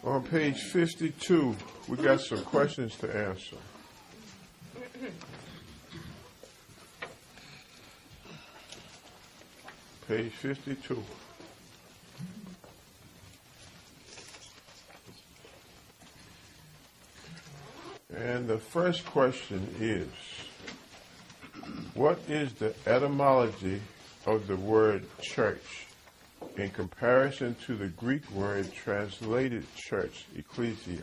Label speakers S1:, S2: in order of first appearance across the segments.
S1: On page 52, we got some questions to answer. Page 52. And the first question is, what is the etymology of the word church in comparison to the Greek word translated church, ecclesia?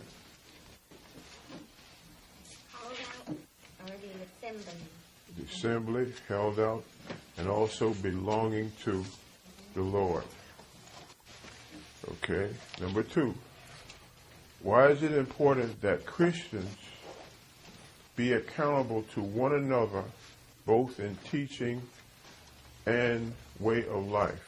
S2: Held out, or the assembly.
S1: The assembly, held out, and also belonging to the Lord. Okay, number 2. Why is it important that Christians be accountable to one another, both in teaching and way of life?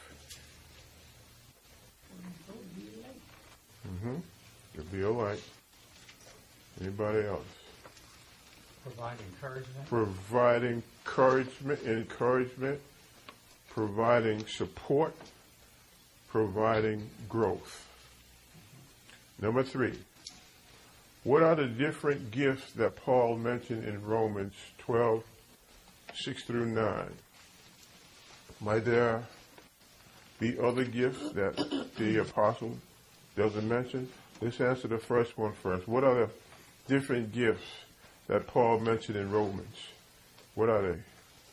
S1: It'll be all right. Anybody else?
S3: Provide encouragement.
S1: Providing encouragement, providing support, providing growth. Number 3. What are the different gifts that Paul mentioned in Romans 12, 6 through 9? Might there be other gifts that the apostle doesn't mention? Let's answer the first one first. What are the different gifts that Paul mentioned in Romans? What are they?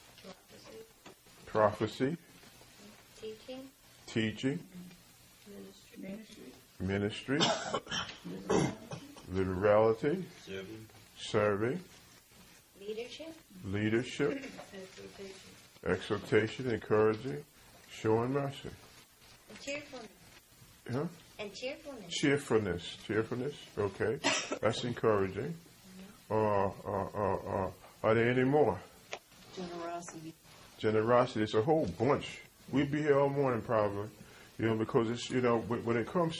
S1: Prophecy. Teaching. Ministry. Liberality. Serving. Leadership. Exhortation. Encouraging. Showing mercy.
S2: And cheerfulness.
S1: Huh?
S2: And cheerfulness.
S1: Cheerfulness. Okay. That's encouraging. Are there any more? Generosity. It's a whole bunch. We'd be here all morning probably. Because it's, when it comes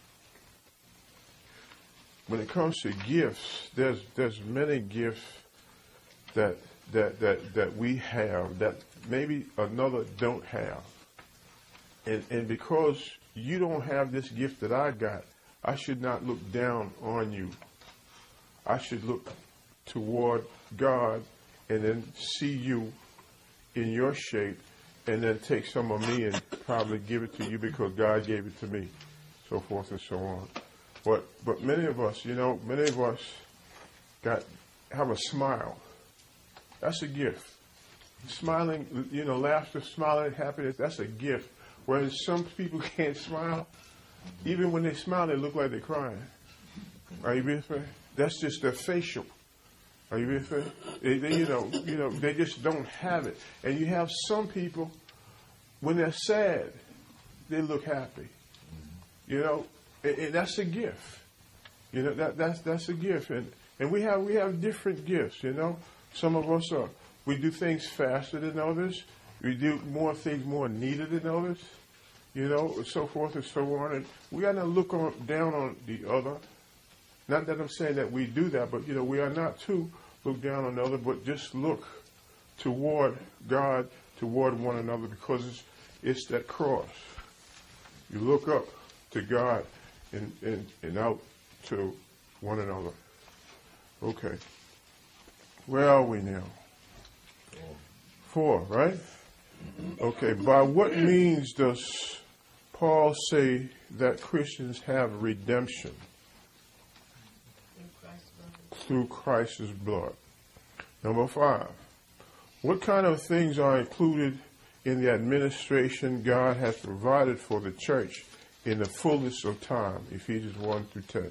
S1: to gifts, there's many gifts that we have that maybe another don't have. And because you don't have this gift that I got, I should not look down on you. I should look toward God and then see you in your shape and then take some of me and probably give it to you because God gave it to me, so forth and so on. But many of us, have a smile. That's a gift. Smiling, laughter, smiling, happiness, that's a gift. Whereas some people can't smile. Even when they smile, they look like they're crying. Are you with me? That's just their facial. Are you with me? They just don't have it. And you have some people, when they're sad, they look happy. And that's a gift. That's a gift. And we have different gifts. Some of us we do things faster than others. We do more things more needed than others. So forth and so on. And we got to look down on the other. Not that I'm saying that we do that, but we are not to look down on the other, but just look toward God, toward one another, because it's that cross. You look up to God and out to one another. Okay. Where are we now? 4, right? Okay. By what means does Paul say that Christians have redemption? Through Christ's blood. Number 5. What kind of things are included in the administration God has provided for the church in the fullness of time? Ephesians 1 through 10.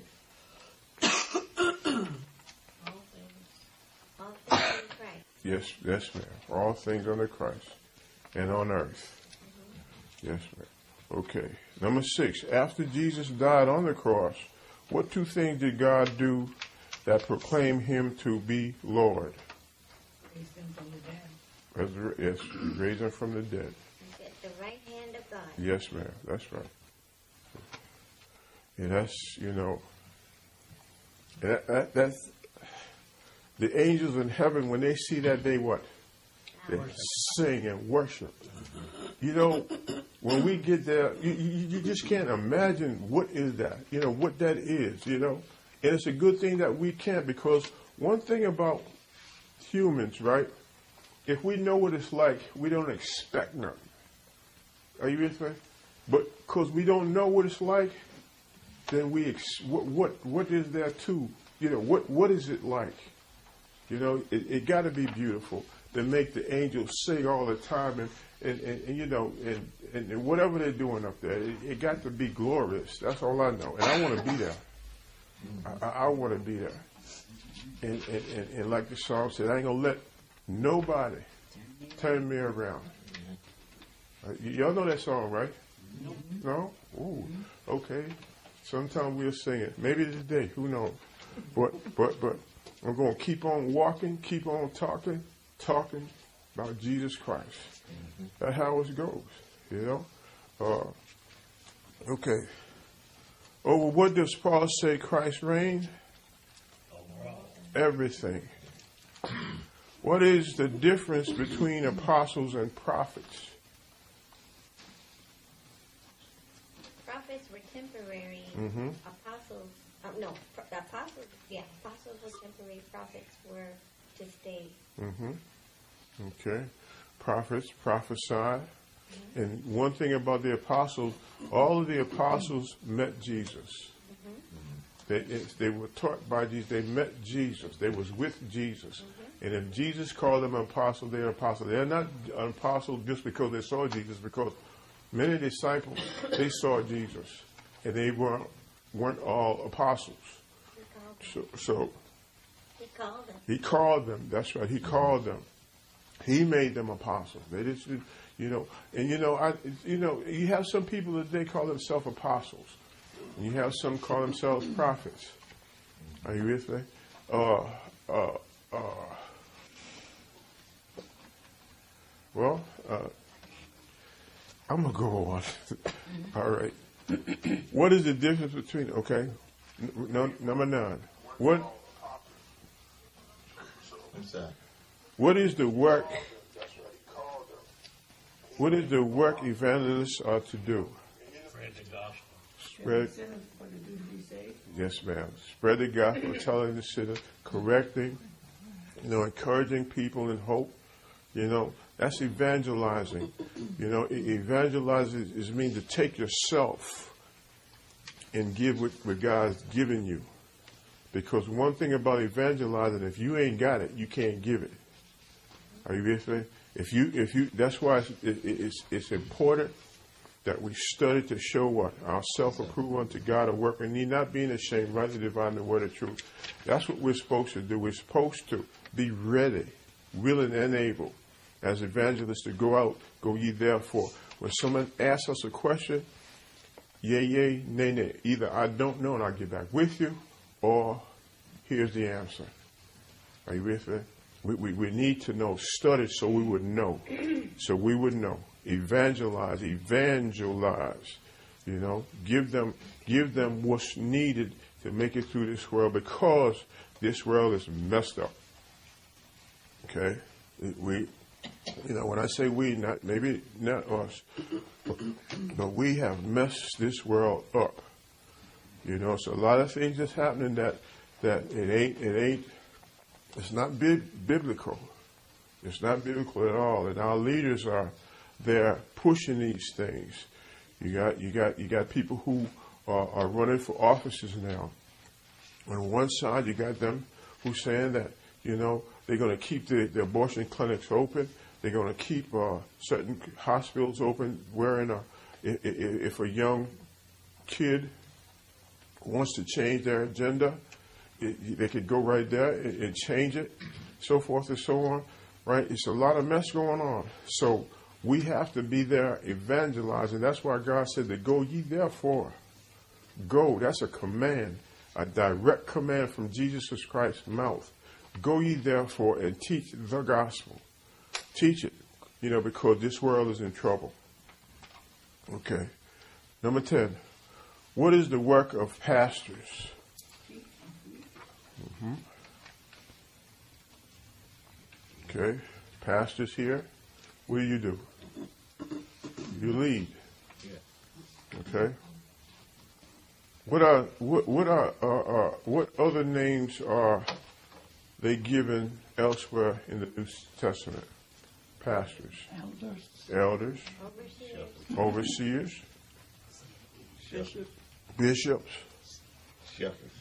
S2: All things in Christ.
S1: Yes, ma'am. All things under Christ and on earth. Yes, ma'am. Okay. Number 6. After Jesus died on the cross, what 2 things did God do that proclaim him to be Lord?
S4: Raised him from the dead.
S1: Yes, raised him from the dead.
S2: He's at the right hand of God.
S1: Yes, ma'am. That's right. And that's, that's the angels in heaven, when they see that, they what? They sing and worship. You know, when we get there, you just can't imagine what is that, what that is, And it's a good thing that we can't, because one thing about humans, right? If we know what it's like, we don't expect nothing. Are you with me? But because we don't know what it's like, then what is there to, what is it like? It got to be beautiful to make the angels sing all the time and whatever they're doing up there, it got to be glorious. That's all I know. And I want to be there. I want to be there. And like the song said, I ain't going to let nobody turn me around. Y'all know that song, right? No? Ooh, okay. Sometime we'll sing it. Maybe today. Who knows? But I'm going to keep on walking, keep on talking about Jesus Christ. That's how it goes, Okay. Over what does Paul say Christ reigned? Everything. What is the difference between apostles and prophets?
S2: Prophets were temporary. Apostles, the apostles were temporary. Prophets were to stay.
S1: Okay. Prophets prophesied. And one thing about the apostles, all of the apostles met Jesus. They were taught by Jesus. They met Jesus. They was with Jesus. And if Jesus called them an apostle, they're an apostle. They're not an apostle just because they saw Jesus, because many disciples, they saw Jesus. And they weren't all apostles. So he called them. That's right. He called them. He made them apostles. They just, and you have some people that they call themselves apostles, and you have some call themselves prophets. Are you with me? I'm gonna go on. All right. What is the difference between? Okay, number 9. What is the work? What is the work evangelists are to do?
S3: Spread the gospel.
S1: Yes, ma'am. Spread the gospel, telling the sinner, correcting, encouraging people in hope. That's evangelizing. Evangelizing is mean to take yourself and give what God's given you. Because one thing about evangelizing, if you ain't got it, you can't give it. Are you with me? If you, that's why it's important that we study to show what? Our self-approval unto God, a work in need, not being ashamed, rightly dividing the word of truth. That's what we're supposed to do. We're supposed to be ready, willing and able, as evangelists, to go out, go ye therefore. When someone asks us a question, yea, nay, nay. Either I don't know and I'll get back with you, or here's the answer. Are you with me? We need to know, study so we would know. So we would know. Evangelize. Give them what's needed to make it through this world, because this world is messed up. Okay? When I say we, maybe not us, but we have messed this world up. So a lot of things that's happening that it's not biblical. It's not biblical at all. And our leaders they're pushing these things. You got people who are running for offices now. On one side, you got them who's saying that, they're going to keep the abortion clinics open. They're going to keep certain hospitals open, if a young kid wants to change their agenda, they could go right there and change it, so forth and so on, right? It's a lot of mess going on. So we have to be there evangelizing. That's why God said to go ye therefore. Go, that's a command, a direct command from Jesus Christ's mouth. Go ye therefore and teach the gospel. Teach it, because this world is in trouble. Okay. Number 10. What is the work of pastors? Okay. Pastors here, what do you do? You lead.
S5: Yeah.
S1: Okay. What other names are they given elsewhere in the New Testament? Pastors, elders, overseers, bishops.
S5: Shepherds.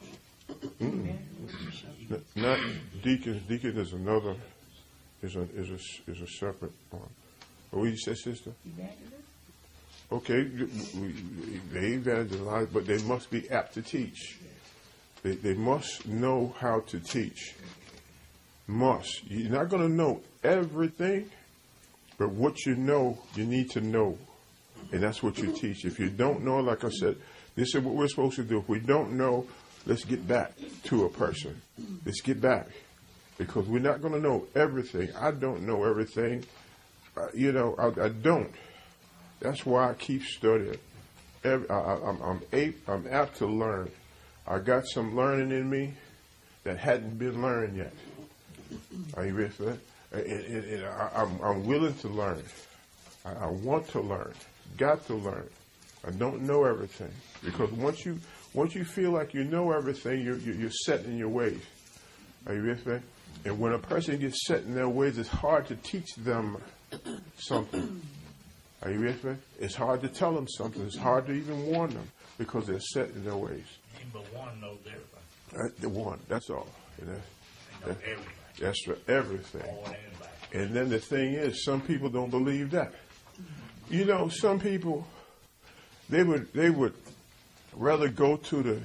S1: Not deacons. Deacon is another. Is a separate one. What did you say, sister? Okay, they evangelize, but they must be apt to teach. They must know how to teach. Must. You're not going to know everything, but what you know, you need to know. And that's what you teach. If you don't know, like I said, this is what we're supposed to do. If we don't know, let's get back to a person. Let's get back. Because we're not going to know everything. I don't know everything. I don't. That's why I keep studying. I'm apt to learn. I got some learning in me that hadn't been learned yet. Are you with me? And I'm willing to learn. I want to learn. Got to learn. I don't know everything. Because once you feel like you know everything, you're set in your ways. Are you with me? And when a person gets set in their ways, it's hard to teach them something. Are you with me? It's hard to tell them something. It's hard to even warn them because they're set in their ways.
S6: But one knows everything.
S1: The one, that's all.
S6: They know everything.
S1: That's for everything.
S6: Forward and back.
S1: And then the thing is, some people don't believe that. Some people, they would rather go to the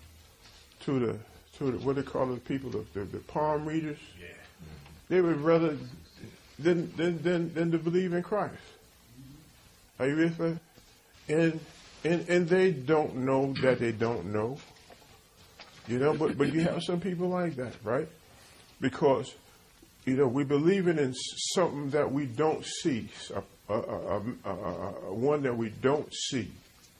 S1: what they call the people, the palm readers.
S6: Yeah.
S1: They would rather than to believe in Christ. Are you with me? And they don't know that they don't know. But you have some people like that, right? Because we believe in something that we don't see, one that we don't see.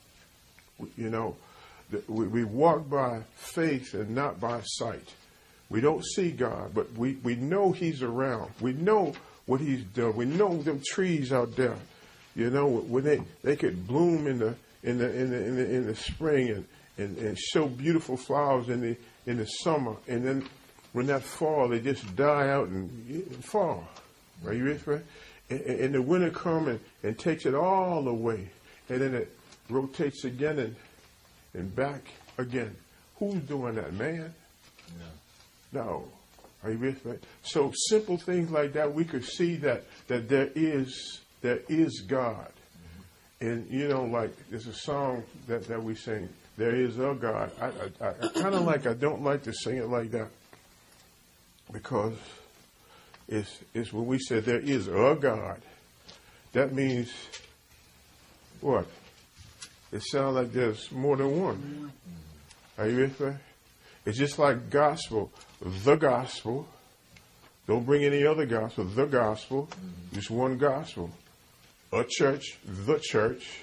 S1: We walk by faith and not by sight. We don't see God, but we know He's around. We know what He's done. We know them trees out there. When they could bloom in the spring and show beautiful flowers in the summer, and then when that fall, they just die out and fall. Are you with me? And the winter comes and takes it all away, and then it rotates again and back again. Who's doing that, man? No. Are you with me? So simple things like that, we could see that there is God. And, like there's a song that we sing, there is a God. I kind of I don't like to sing it like that because it's when we say there is a God, that means what? It sounds like there's more than one. Are you with me? It's just like gospel, the gospel. Don't bring any other gospel, the gospel. Just one gospel. A church, the church.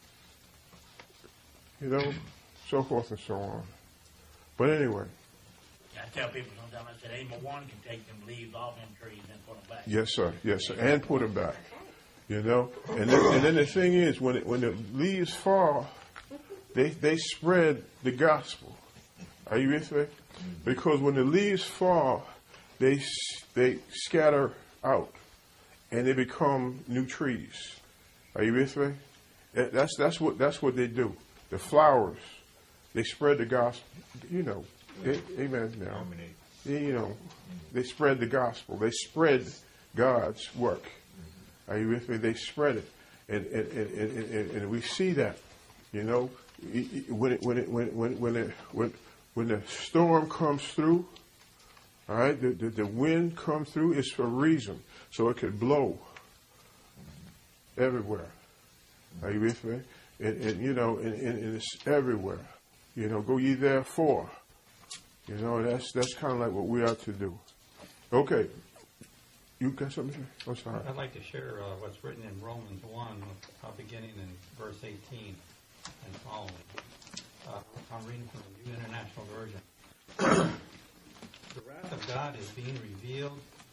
S1: So forth and so on. But anyway.
S6: I tell people sometimes, I said, Amos 1 can take them leaves off them trees and put them back.
S1: Yes, sir. Yes, sir. And put them back. And then the thing is, when the leaves fall, they spread the gospel. Are you with me? Because when the leaves fall, they scatter out, and they become new trees. Are you with me? That's what they do. The flowers, they spread the gospel. Amen. Now, they spread the gospel. They spread God's work. Are you with me? They spread it, and we see that. When the storm comes through, all right, the wind comes through. It's for a reason, so it could blow everywhere. Are you with me? And it's everywhere. Go ye therefore. That's kind of like what we are to do. Okay. You got something to say? I'm sorry.
S3: I'd like to share what's written in Romans 1, beginning in verse 18 and following. I'm reading from the New International Version. The wrath of God is being revealed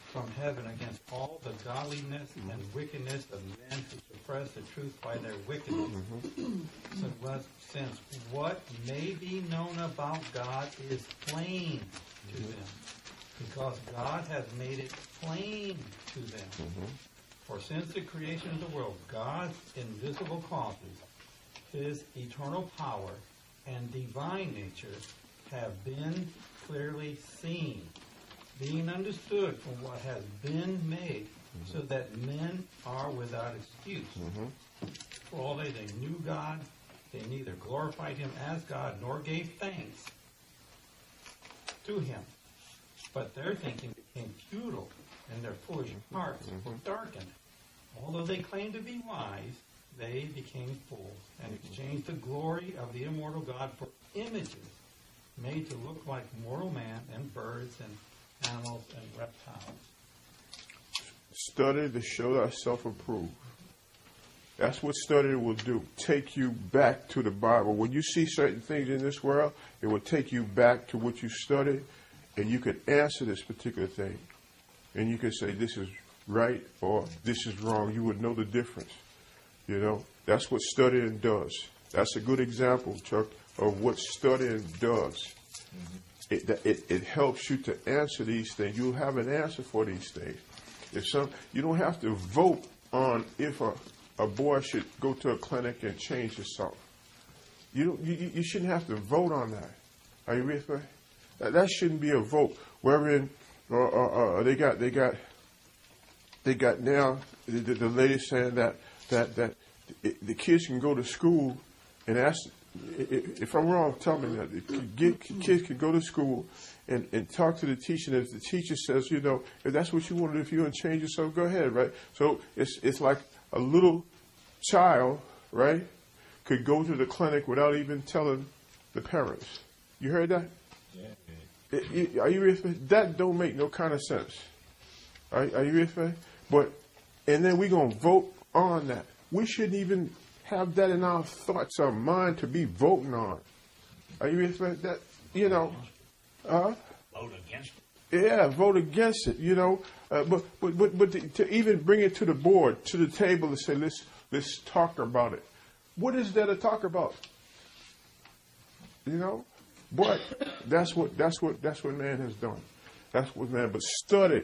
S3: from heaven against all the godliness and wickedness of men who suppress the truth by their wickedness. Since what may be known about God is plain to them, because God has made it plain to them. For since the creation of the world, God's invisible causes, his eternal power and divine nature have been clearly seen, being understood from what has been made, so that men are without excuse. For although they knew God, they neither glorified him as God nor gave thanks to him. But their thinking became futile, and their foolish hearts were darkened. Although they claimed to be wise, they became fools, and exchanged the glory of the immortal God for images made to look like mortal man and birds and animals and reptiles.
S1: Study to show thyself approved. That's what study will do. Take you back to the Bible. When you see certain things in this world, it will take you back to what you studied, and you can answer this particular thing. And you can say, this is right or this is wrong. You would know the difference. You know, that's what studying does. That's a good example, Chuck, of what studying does. It helps you to answer these things. You'll have an answer for these things. You don't have to vote on if a boy should go to a clinic and change himself. You shouldn't have to vote on that. Are you with me? That shouldn't be a vote. Wherein they got now the lady saying that the kids can go to school and ask. If I'm wrong, tell me that. Kids can go to school and talk to the teacher. And if the teacher says, you know, if that's what you want to do, if you want to change yourself, go ahead, right? So it's like a little child, right, could go to the clinic without even telling the parents. You heard that? Yeah. Are you with me? That don't make no kind of sense. Are you with me? And then we're going to vote on that. We shouldn't even have that in our thoughts, our mind to be voting on. Are you with me? That, you know,
S6: Vote against it.
S1: Yeah, vote against it, you know. But to even bring it to the board, to the table, and say, let's talk about it. What is there to talk about? You know, but that's what man has done. That's what man. But study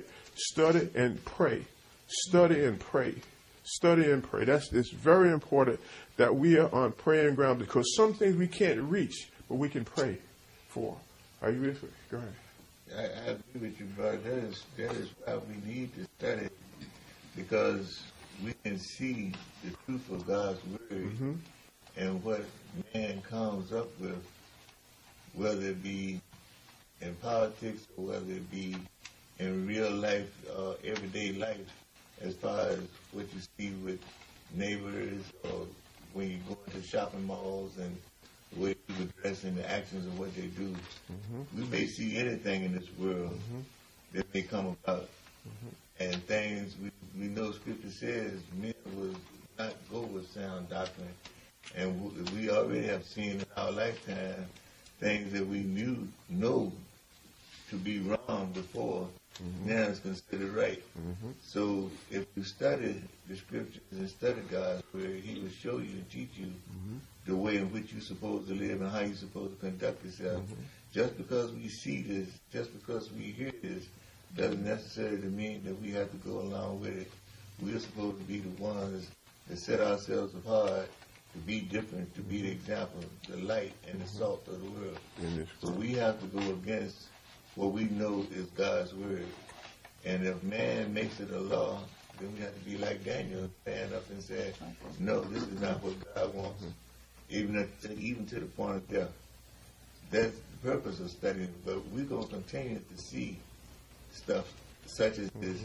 S1: and pray, study and pray. Study and pray. It's very important that we are on praying ground, because some things we can't reach, but we can pray for. Are you with me? Go ahead.
S5: I agree with you, brother. That is why we need to study, because we can see the truth of God's word and what man comes up with, whether it be in politics or whether it be in real life, everyday life. As far as what you see with neighbors, or when you go into shopping malls and the way people dress and the actions of what they do. We may see anything in this world that may come about. And things we know Scripture says men will not go with sound doctrine. And we already have seen in our lifetime things that we know to be wrong before. Now it's considered right. So if you study the Scriptures and study God's word, he will show you and teach you the way in which you're supposed to live and how you're supposed to conduct yourself. Just because we see this, just because we hear this, doesn't necessarily mean that we have to go along with it. We're supposed to be the ones that set ourselves apart to be different, to be the example, the light and the salt of the world. So we have to go against what we know is God's word. And if man makes it a law, then we have to be like Daniel, stand up and say, no, this is not what God wants. Even to the point of death. That's the purpose of studying. But we're going to continue to see stuff such as this.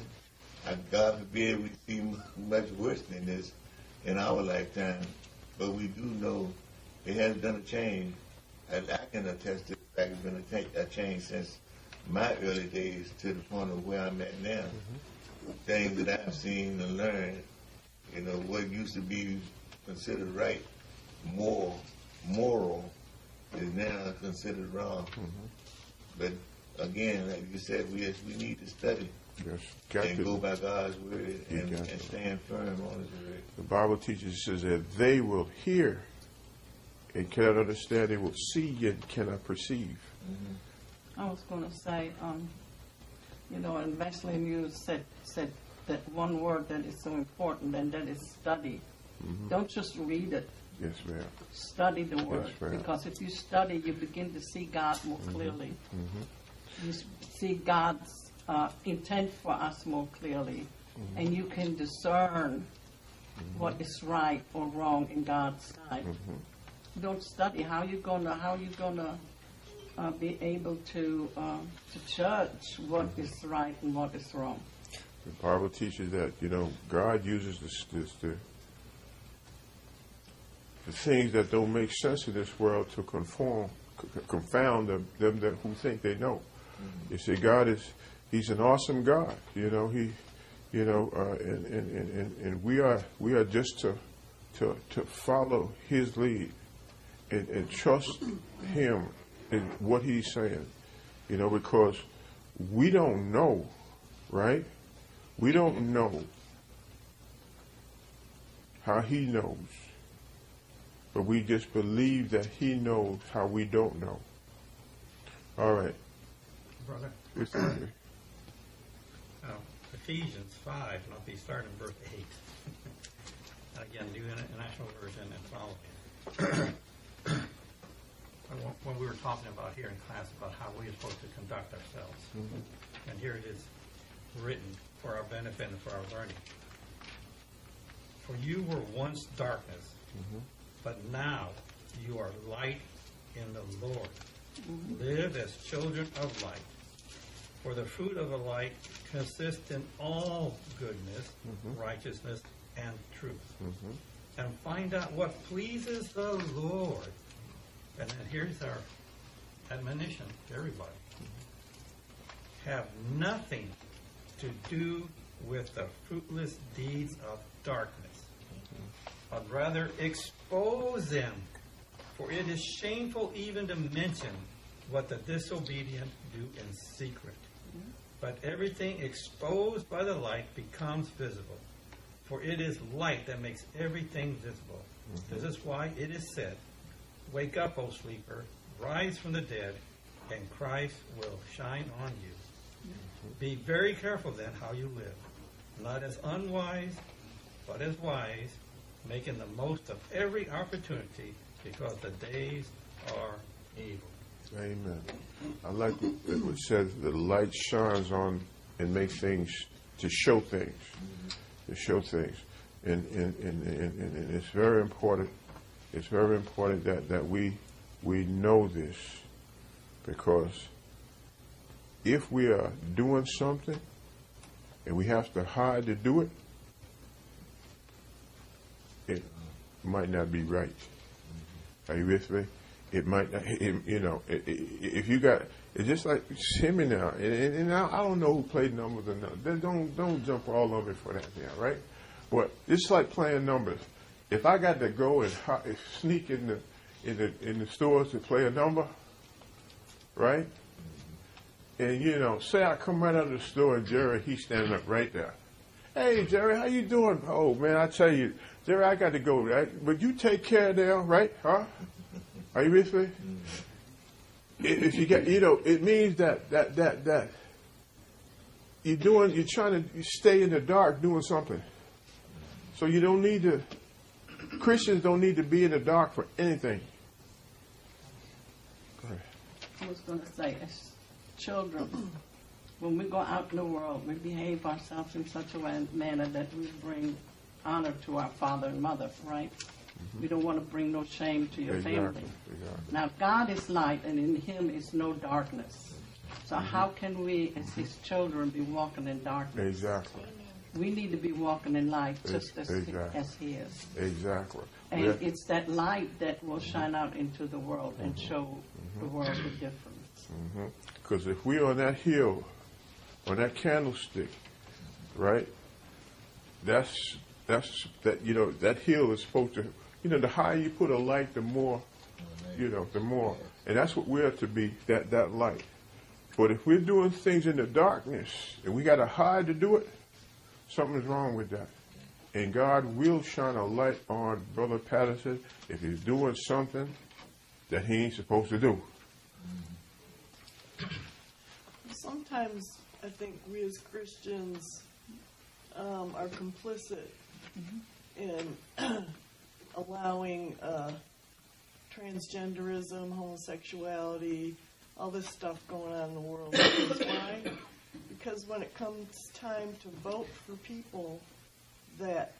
S5: God forbid we see much worse than this in our lifetime. But we do know it has done a change. And I can attest to the fact it's been a change since my early days to the point of where I'm at now. Things that I've seen and learned, you know, what used to be considered right, moral, is now considered wrong. But again, like you said, we need to study
S1: Yes, got
S5: and
S1: to.
S5: go by God's word and
S1: got to.
S5: stand firm on His word.
S1: The Bible teaches, says that they will hear and cannot understand. They will see and cannot perceive.
S4: I was going to say, and Wesley Muse said that one word that is so important, and that is study. Don't just read it.
S1: Yes, ma'am.
S4: Study the word.
S1: Yes, ma'am.
S4: Because if you study, you begin to see God more clearly. You see God's intent for us more clearly. And you can discern what is right or wrong in God's sight. You don't study, how you gonna be able to judge what is right and what is wrong?
S1: The Bible teaches that, God uses the things that don't make sense in this world to confound them that who think they know. You see, He's an awesome God. And we are just to follow His lead and trust Him in what He's saying. Because we don't know, right? We don't know how He knows. But we just believe that He knows how we don't know. All right.
S3: Brother,
S1: It's okay.
S3: Ephesians 5, and I'll be starting in verse 8. Again, New International Version and following. When we were talking about here in class about how we are supposed to conduct ourselves. And here it is written for our benefit and for our learning. For you were once darkness, but now you are light in the Lord. Live as children of light. For the fruit of the light consists in all goodness, righteousness, and truth. And find out what pleases the Lord. And then here's our admonition to everybody. Have nothing to do with the fruitless deeds of darkness, but rather expose them. For it is shameful even to mention what the disobedient do in secret. But everything exposed by the light becomes visible. For it is light that makes everything visible. This is why it is said, wake up, O sleeper, rise from the dead, and Christ will shine on you. Be very careful then how you live, not as unwise, but as wise, making the most of every opportunity, because the days are evil.
S1: Amen. I like what it says, the light shines on and makes things, to show things. To show things. And it's very important. It's very important that we know this, because if we are doing something and we have to hide to do it, it might not be right. Are you with me? It might not, if you got, it's just like Timmy now, and I don't know who played numbers or not. Don't jump all over for that now, right? But it's like playing numbers. If I got to go and sneak in the stores to play a number, right? And say I come right out of the store and Jerry, he's standing up right there. Hey Jerry, how you doing? Oh man, I tell you, Jerry, I got to go, right? But you take care of them, right? Huh? Are you with me? If you get, it means that you're trying to stay in the dark doing something. So you don't need to. Christians don't need to be in the dark for anything. Go ahead.
S4: I was going to say, as children, when we go out in the world, we behave ourselves in such a manner that we bring honor to our father and mother, right? We don't want to bring no shame to your family.
S1: Exactly.
S4: Now, God is light, and in Him is no darkness. So how can we, as His children, be walking in darkness?
S1: Exactly.
S4: We need to be walking in light just as He is.
S1: Exactly.
S4: And it's that light that will shine out into the world and show the world the difference.
S1: Because if we're on that hill, on that candlestick, right? That hill is supposed to, the higher you put a light, the more, the more. And that's what we're to be, that light. But if we're doing things in the darkness and we got to hide to do it, something's wrong with that. And God will shine a light on Brother Patterson if he's doing something that he ain't supposed to do.
S7: Sometimes I think we as Christians are complicit in allowing transgenderism, homosexuality, all this stuff going on in the world. Because why? Because when it comes time to vote for people that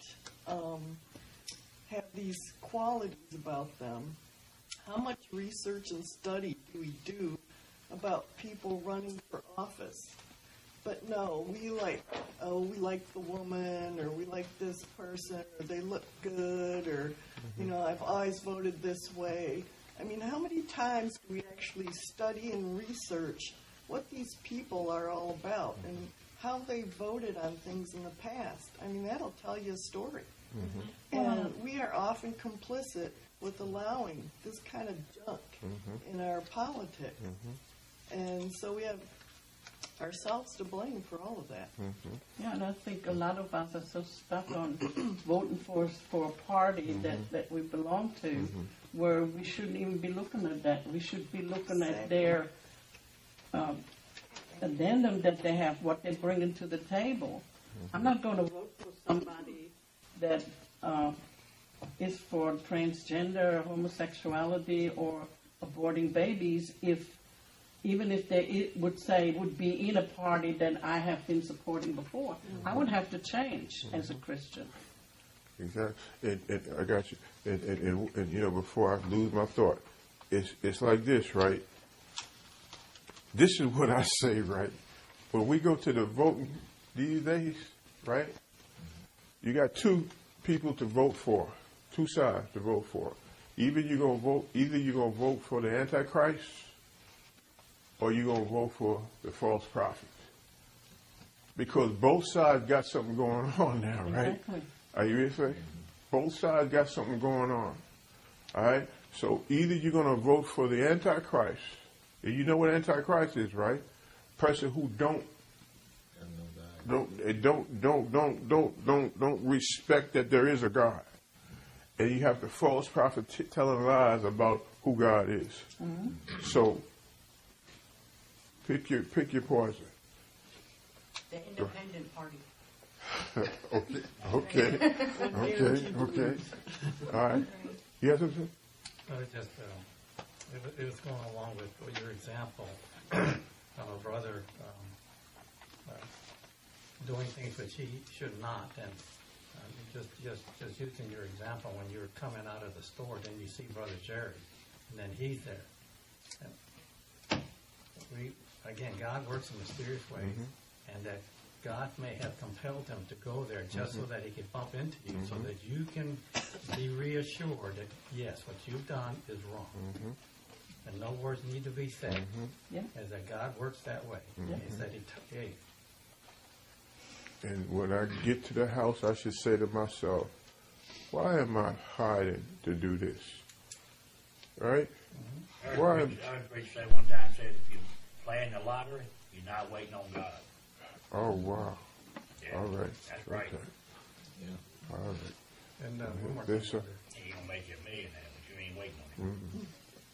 S7: have these qualities about them, how much research and study do we do about people running for office? But no, we like the woman, or we like this person, or they look good, or, I've always voted this way. I mean, how many times do we actually study and research what these people are all about and how they voted on things in the past? I mean, that'll tell you a story. And we are often complicit with allowing this kind of junk in our politics. And so we have ourselves to blame for all of that.
S4: Yeah, and I think a lot of us are so stuck on voting for a party that we belong to, where we shouldn't even be looking at that. We should be looking at their addendum that they have, what they're bringing to the table. I'm not going to vote for somebody that is for transgender, homosexuality, or aborting babies even if they would be in a party that I have been supporting before. I would have to change as a Christian.
S1: Exactly. And I got you. And before I lose my thought, it's like this, right? This is what I say, right? When we go to the voting these days, right? You got two people to vote for, two sides to vote for. Either you're gonna vote for the Antichrist, or you're going to vote for the false prophet. Because both sides got something going on now, right?
S4: Exactly.
S1: Are you ready? Both sides got something going on. All right? So either you're going to vote for the Antichrist, and you know what Antichrist is, right? Person who don't respect that there is a God. And you have the false prophet telling lies about who God is. So pick your poison.
S8: The independent party.
S1: Okay. All right. You have something?
S3: It was going along with your example of a brother doing things which he should not. And just using your example, when you're coming out of the store, then you see Brother Jerry, and then he's there. And again, God works in mysterious ways, and that God may have compelled him to go there just so that he could bump into you, so that you can be reassured that, yes, what you've done is wrong. And no words need to be said. As that God works that way. He said he
S1: And when I get to the house, I should say to myself, why am I hiding to do this? Right?
S6: I heard a preacher say one time, said if you playing the lottery, you're not waiting on God.
S1: Oh, wow.
S6: Yeah,
S1: All right.
S6: that's right.
S1: Okay.
S5: Yeah.
S1: All right.
S3: And one more
S1: Yes,
S3: thing,
S1: sir.
S6: He's going to make you a millionaire, but you ain't waiting on him.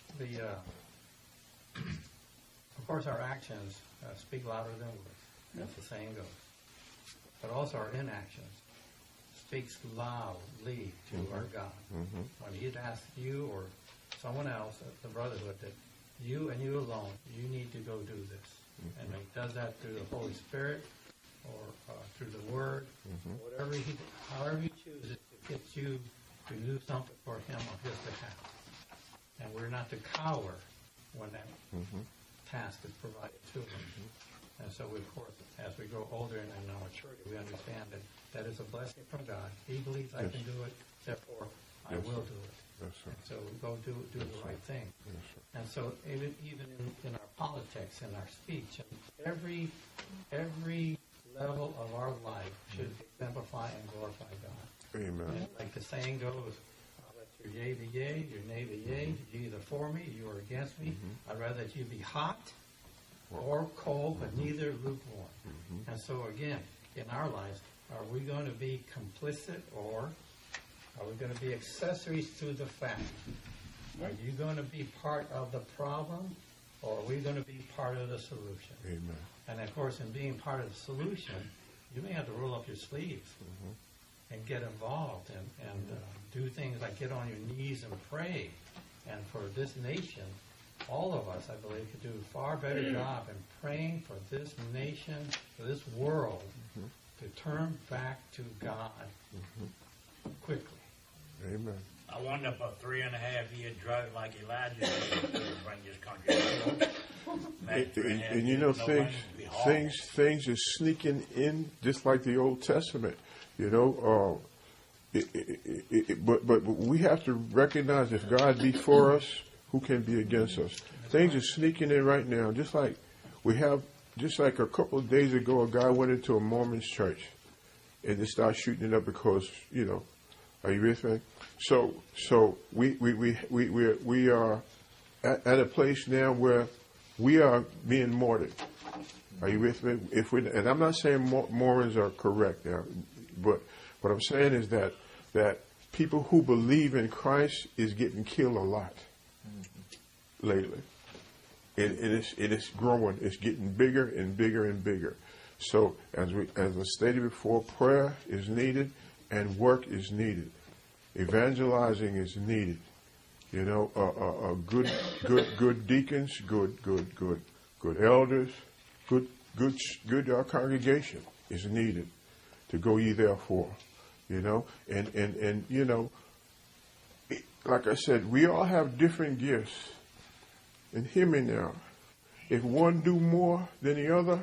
S3: Of course, our actions speak louder than words, as the saying goes. But also our inactions speaks loudly to our God. When He'd asked you or someone else, the brotherhood, that you and you alone, you need to go do this. And He does that through the Holy Spirit or through the Word, however He chooses to get you to do something for Him on His behalf. And we're not to cower when that task is provided to us. And so, of course, as we grow older and in our maturity, we understand that that is a blessing from God. He believes I can do it, therefore I will do it.
S1: Yes, sir.
S3: And so we go do the right thing.
S1: Yes, sir.
S3: And so even in our politics, in our speech, and every level of our life should exemplify and glorify God.
S1: Amen.
S3: And like the saying goes, I'll let your yea be yea, your nay be yea. You're either for me, you are against me. I'd rather that you be hot or cold, but neither lukewarm. And so again, in our lives, are we going to be complicit, or are we going to be accessories to the fact? Are you going to be part of the problem, or are we going to be part of the solution?
S1: Amen.
S3: And of course, in being part of the solution, you may have to roll up your sleeves and get involved and do things like get on your knees and pray. And for this nation, all of us, I believe, could do a far better job in praying for this nation, for this world, to turn back to God quickly.
S1: Amen.
S6: I wonder if a 3.5-year drought like Elijah did would bring this country back.
S1: And you know, things are sneaking in just like the Old Testament. You know, but we have to recognize if God be for us, who can be against us? Things are sneaking in right now. Just like a couple of days ago, a guy went into a Mormon church and they started shooting it up because, you know, are you with me? So we are at a place now where we are being martyred. Are you with me? And I'm not saying Mormons are correct now, but what I'm saying is that people who believe in Christ is getting killed a lot lately. It is growing. It's getting bigger and bigger and bigger. So as I stated before, prayer is needed and work is needed. Evangelizing is needed. You know, good deacons, good elders, good congregation is needed to go ye therefore. You know, and you know, like I said, we all have different gifts. And hear me now. If one do more than the other,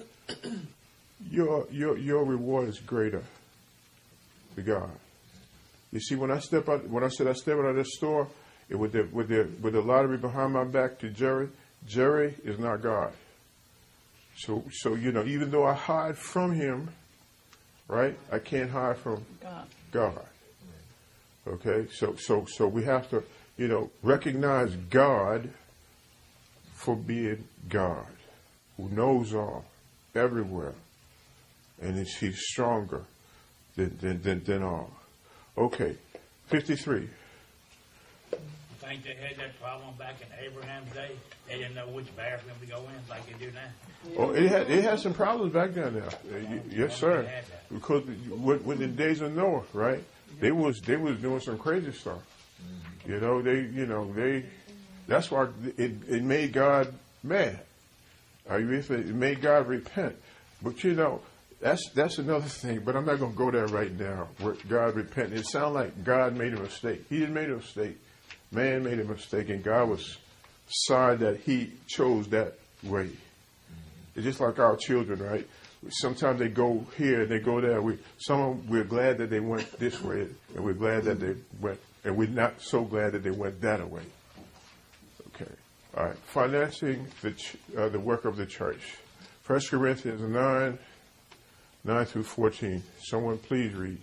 S1: your reward is greater to God. You see, when I said I step out of this store, with the lottery behind my back to Jerry is not God. So you know, even though I hide from him, right, I can't hide from God. Okay, so we have to, you know, recognize God for being God, who knows all, everywhere, and he's stronger than all. Okay, 53.
S6: I think they had that problem back in Abraham's day. They didn't know which bathroom to go in like they do now.
S1: Oh, it had some problems back then now. Yes, sir. Because with the days of Noah, right? They was doing some crazy stuff. You know, that's why it made God mad. Are you with me? It made God repent. But you know, that's another thing. But I'm not going to go there right now. Where God repent. It sounds like God made a mistake. He didn't make a mistake. Man made a mistake, and God was sorry that he chose that way. It's just like our children, right? Sometimes they go here, they go there. We're glad that they went this way, and we're glad that they went, and we're not so glad that they went that way. Okay. All right. Financing the work of the church. 1 Corinthians 9 through 14. Someone please read.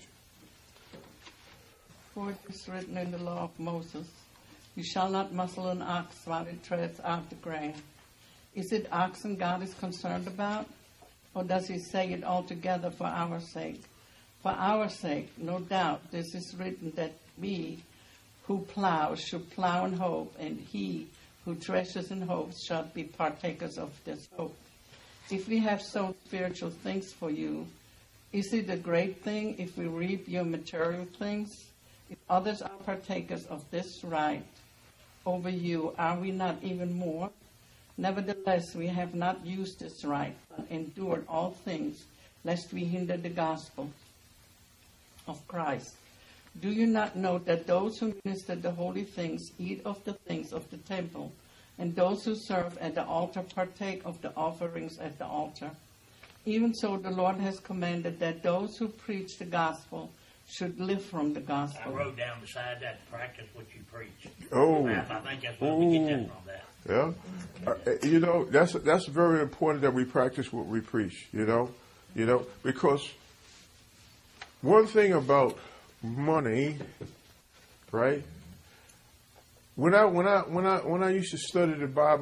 S4: For it is written in the law of Moses, you shall not muzzle an ox while it treads out the grain. Is it oxen God is concerned about? Or does he say it altogether for our sake? For our sake, no doubt, this is written that we who plow should plow in hope, and he who treasures in hope shall be partakers of this hope. If we have sown spiritual things for you, is it a great thing if we reap your material things? If others are partakers of this right over you, are we not even more? Nevertheless, we have not used this right, but endured all things, lest we hinder the gospel of Christ. Do you not know that those who minister the holy things eat of the things of the temple, and those who serve at the altar partake of the offerings at the altar? Even so, the Lord has commanded that those who preach the gospel should live from the gospel.
S6: I wrote down beside that, practice what you preach.
S1: Oh.
S6: I think that's what we get that from that.
S1: Yeah, you know, that's very important that we practice what we preach. You know, because one thing about money, right? When I used to study the Bible,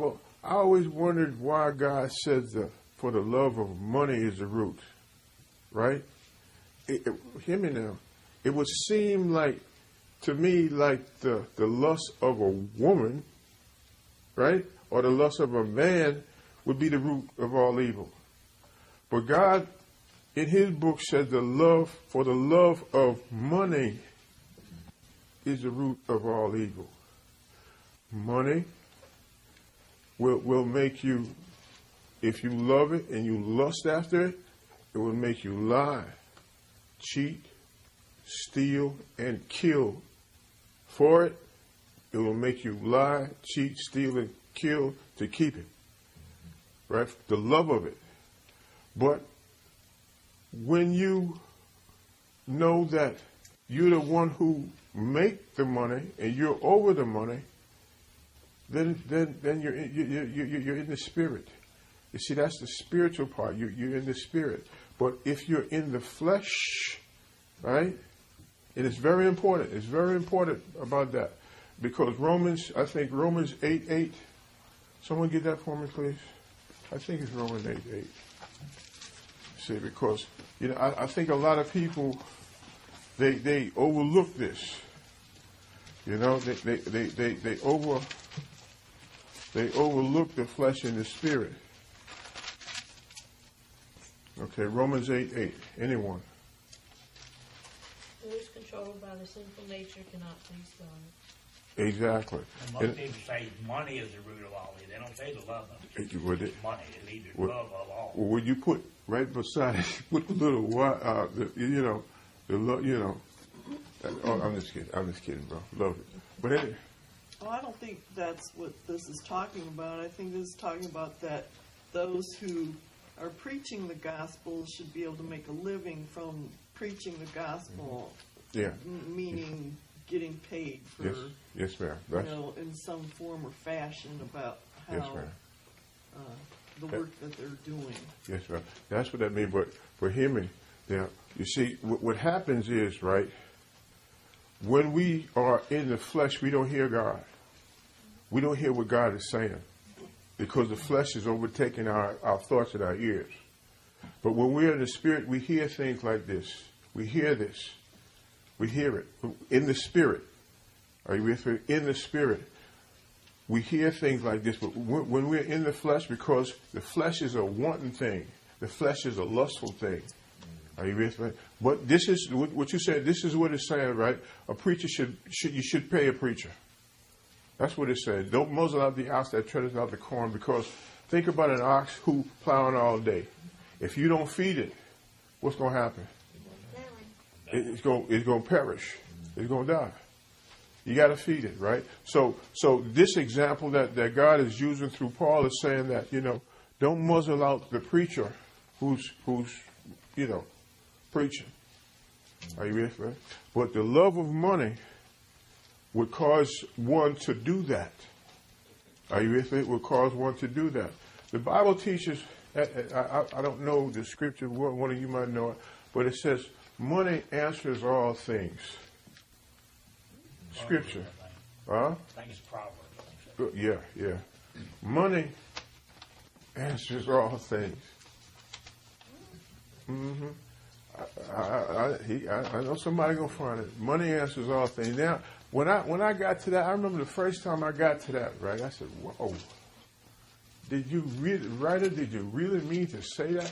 S1: I always wondered why God says for the love of money is the root, right? Hear me now. It would seem like, to me, like the lust of a woman, right, or the lust of a man would be the root of all evil. But God, in his book, said the love of money is the root of all evil. Money will make you, if you love it and you lust after it, it will make you lie, cheat, steal, and kill for it. It will make you lie, cheat, steal, and kill to keep it. Right? The love of it. But when you know that you're the one who make the money and you're over the money, then you're in the spirit. You see, that's the spiritual part. You're in the spirit. But if you're in the flesh, right? It is very important. It's very important about that. Because Romans 8:8. Someone get that for me, please. I think it's Romans 8:8. See, because, I think a lot of people, they overlook this. They overlook the flesh and the spirit. Okay, Romans 8:8. Anyone?
S8: Those controlled by the sinful nature cannot please God.
S1: Exactly.
S6: And most people say money is the root of all evil. They don't say the love of it. Money is either love of all.
S1: Well, when you put right beside it, put the little I'm just kidding, bro. Love it. But anyway.
S7: Oh, I don't think that's what this is talking about. I think this is talking about that those who are preaching the gospel should be able to make a living from preaching the gospel.
S1: Yeah.
S7: Meaning getting paid for,
S1: yes, ma'am.
S7: in some form or fashion about how
S1: yes, ma'am.
S7: The work that they're doing.
S1: Yes, ma'am. That's what that means. But hear me. Now, you see, what happens is, right, when we are in the flesh, we don't hear God. We don't hear what God is saying because the flesh is overtaking our thoughts and our ears. But when we're in the spirit, we hear things like this. We hear this. We hear it in the spirit. Are you with me? In the spirit. We hear things like this. But when we're in the flesh, because the flesh is a wanton thing. The flesh is a lustful thing. Are you with me? But this is what you said. This is what it's saying, right? A preacher you should pay a preacher. That's what it says. Don't muzzle out the ox that treadeth out the corn, because think about an ox who plowing all day. If you don't feed it, what's going to happen? It's going to perish. It's going to die. You got to feed it, right? So this example that God is using through Paul is saying that, don't muzzle out the preacher who's preaching. Are you with me? But the love of money would cause one to do that. Are you with me? It would cause one to do that. The Bible teaches, I don't know the scripture, one of you might know it, but it says, money answers all things. Scripture.
S6: I think it's Proverbs.
S1: Yeah. Money answers all things. Mm-hmm. I know somebody gonna find it. Money answers all things. Now, when I got to that, I remember the first time I got to that. Right, I said, "Whoa! Did you really, Did you really mean to say that?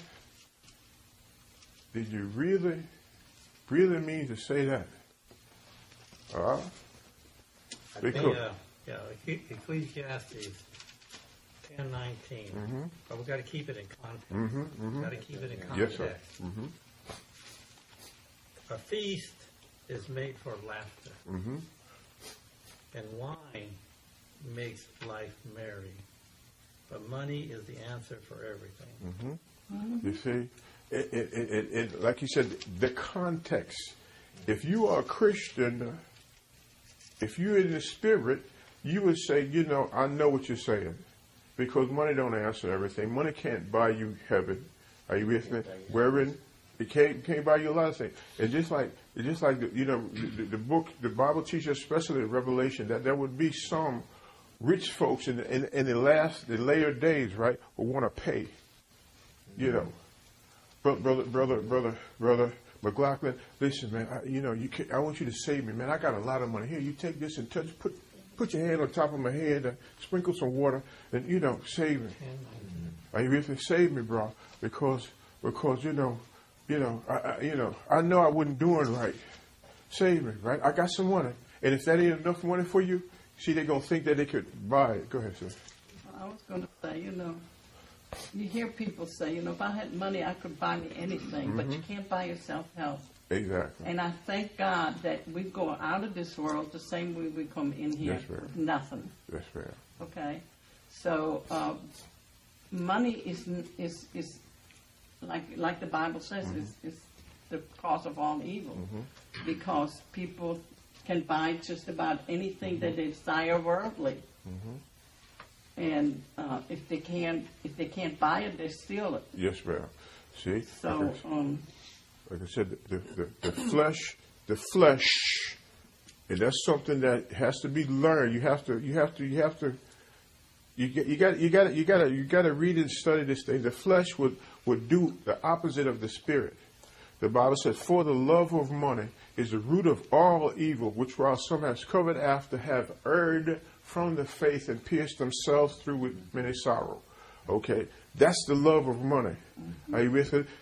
S1: Did you really mean to say that?"
S3: Ecclesiastes 10:19.
S1: Mm-hmm.
S3: But we've got to keep it in context.
S1: Mm-hmm.
S3: We've got to keep it in
S1: Yes,
S3: context.
S1: sir. Mm-hmm.
S3: A feast is made for laughter,
S1: Mm-hmm.
S3: and wine makes life merry. But money is the answer for everything.
S1: Mm-hmm. You see, it like you said, the context. If you are a Christian, if you're in the spirit, you would say, I know what you're saying, because money don't answer everything. Money can't buy you heaven. Are you with me? Wherein it can't buy you a lot of things. It's just like the book, the Bible teaches, especially in Revelation, that there would be some rich folks in the later days, right, will want to pay. You know, brother McLaughlin, listen, man. I want you to save me, man. I got a lot of money. Here, you take this and put your hand on top of my head, sprinkle some water, and save me. Are you really save me, bro? Because I know I wasn't doing right. Save me, right? I got some money, and if that ain't enough money for you, see, they're gonna think that they could buy it. Go ahead, sir.
S4: I was going to say, you hear people say, if I had money, I could buy me anything, but you can't buy yourself health.
S1: Exactly.
S4: And I thank God that we go out of this world the same way we come in here with nothing.
S1: That's fair.
S4: Okay, so money is like the Bible says is the cause of all evil, because people can buy just about anything that they desire worldly. And if they can't buy it, they steal it.
S1: Yes, ma'am. See.
S4: So,
S1: like I said, the flesh, and that's something that has to be learned. You got to read and study this thing. The flesh would do the opposite of the spirit. The Bible says, "For the love of money is the root of all evil, which while some have covered after, have erred from the faith and pierced themselves through with many sorrow." Okay, that's the love of money. Are you with it?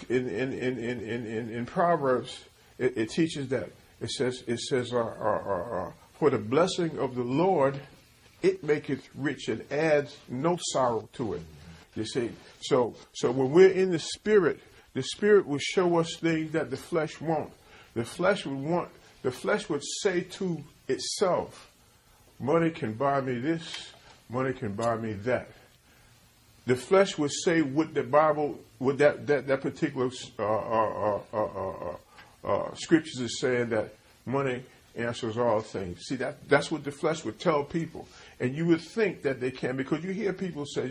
S1: In Proverbs, it teaches that. It says, "For the blessing of the Lord, it maketh rich and adds no sorrow to it." You see, so when we're in the Spirit will show us things that the flesh won't. The flesh would say to itself, "Money can buy me this, money can buy me that." The flesh would say what the Bible, what that particular scriptures is saying, that money answers all things. See, that's what the flesh would tell people, and you would think that they can, because you hear people say,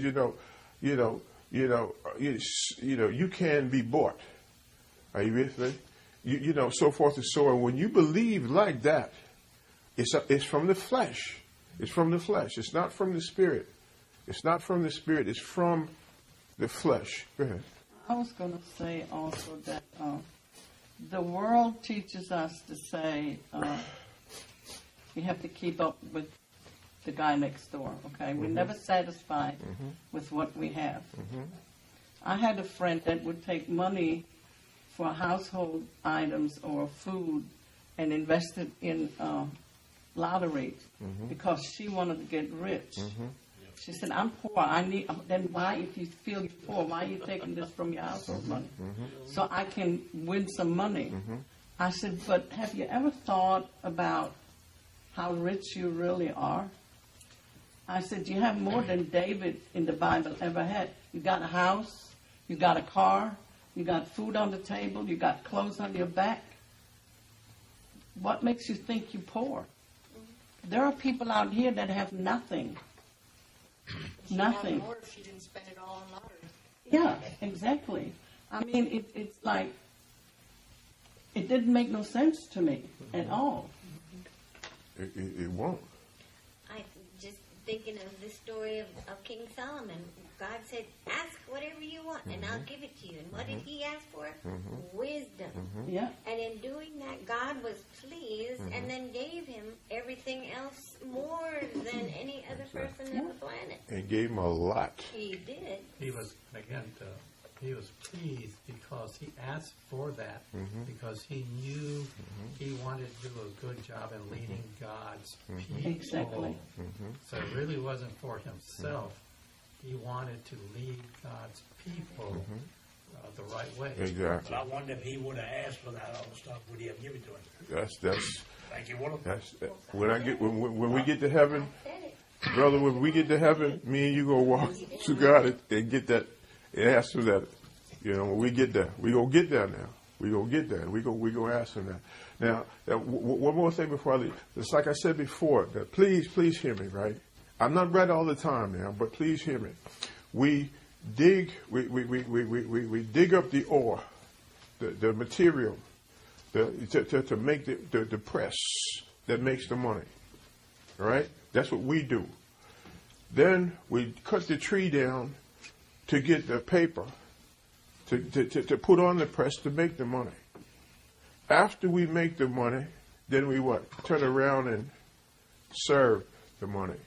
S1: you can be bought. Are you with me? So forth and so on. When you believe like that, it's from the flesh. It's from the flesh. It's not from the spirit. It's not from the spirit. It's from the flesh. Go ahead.
S4: I was going to say also that the world teaches us to say we have to keep up with the guy next door. Okay, we're never satisfied with what we have. I had a friend that would take money for household items or food and invest it in lottery because she wanted to get rich. She said, "I'm poor. Then why, if you feel you're poor, why are you taking this from your household money? So I can win some money." I said, "But have you ever thought about how rich you really are?" I said, "You have more than David in the Bible ever had. You got a house, you got a car, you got food on the table, you got clothes on your back. What makes you think you're poor?" There are people out here that have nothing. Nothing.
S8: More if she didn't spend it all on lottery.
S4: Yeah, exactly. I mean, it's like, it didn't make no sense to me at all.
S1: It won't.
S2: I just thinking of the story of King Solomon. God said, "Ask whatever you want, and I'll give it to you." And what did he ask for? Wisdom.
S4: Yeah.
S2: And in doing that, God was pleased and then gave him everything else more than any other person on the planet.
S1: And gave him a lot.
S2: He did.
S3: He was, again, he was pleased because he asked for that, because he knew he wanted to do a good job in leading God's people.
S4: Exactly.
S3: So it really wasn't for himself. He wanted to lead God's people the right way.
S1: Exactly.
S6: But I wonder if he would have asked for that other stuff, would he have given it to him?
S1: That's
S6: Like he would have.
S1: when we get to heaven, brother. When we get to heaven, me and you gonna walk to God and get that. And ask him that. When we get there, we gonna get there now. We gonna get there. We gonna ask him that. Now, one more thing before I leave. It's like I said before. That please hear me, right? I'm not right all the time now, but please hear me. We dig up the ore, the material, to make the press that makes the money. All right? That's what we do. Then we cut the tree down to get the paper, to put on the press to make the money. After we make the money, then we what? Turn around and serve the money.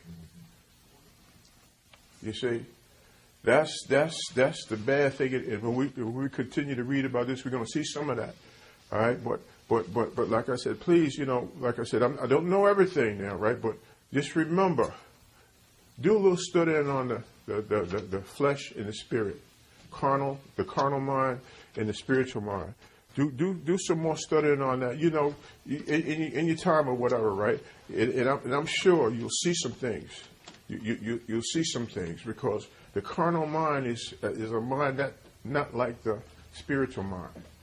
S1: You see? That's the bad thing. And when we continue to read about this, we're going to see some of that. All right? But like I said, please, like I said, I don't know everything now, right? But just remember, do a little studying on the flesh and the spirit, the carnal mind and the spiritual mind. Do some more studying on that. In your time or whatever, right? And I'm sure you'll see some things. You'll see some things, because the carnal mind is a mind that not like the spiritual mind.